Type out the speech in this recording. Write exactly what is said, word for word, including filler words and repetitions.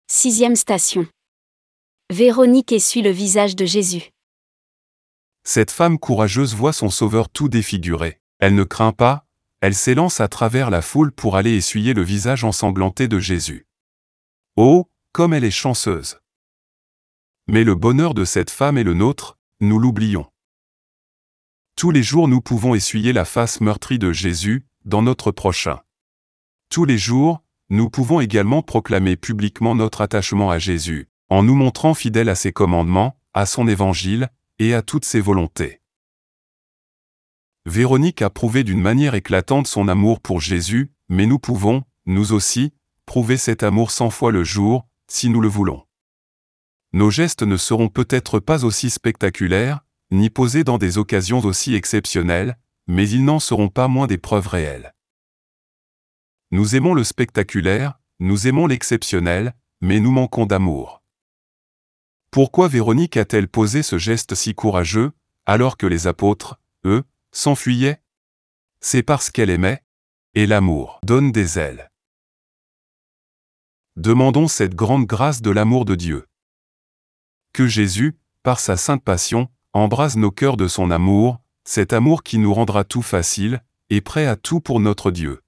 Sixième station. Véronique essuie le visage de Jésus. Cette femme courageuse voit son sauveur tout défiguré. Elle ne craint pas, elle s'élance à travers la foule pour aller essuyer le visage ensanglanté de Jésus. Oh, comme elle est chanceuse! Mais le bonheur de cette femme est le nôtre, nous l'oublions. Tous les jours nous pouvons essuyer la face meurtrie de Jésus, dans notre prochain. Tous les jours, nous pouvons également proclamer publiquement notre attachement à Jésus, en nous montrant fidèles à ses commandements, à son évangile, et à toutes ses volontés. Véronique a prouvé d'une manière éclatante son amour pour Jésus, mais nous pouvons, nous aussi, prouver cet amour cent fois le jour, si nous le voulons. Nos gestes ne seront peut-être pas aussi spectaculaires, ni posés dans des occasions aussi exceptionnelles, mais ils n'en seront pas moins des preuves réelles. Nous aimons le spectaculaire, nous aimons l'exceptionnel, mais nous manquons d'amour. Pourquoi Véronique a-t-elle posé ce geste si courageux, alors que les apôtres, eux, s'enfuyaient? C'est parce qu'elle aimait, et l'amour donne des ailes. Demandons cette grande grâce de l'amour de Dieu. Que Jésus, par sa sainte passion, embrase nos cœurs de son amour, cet amour qui nous rendra tout facile, et prêt à tout pour notre Dieu.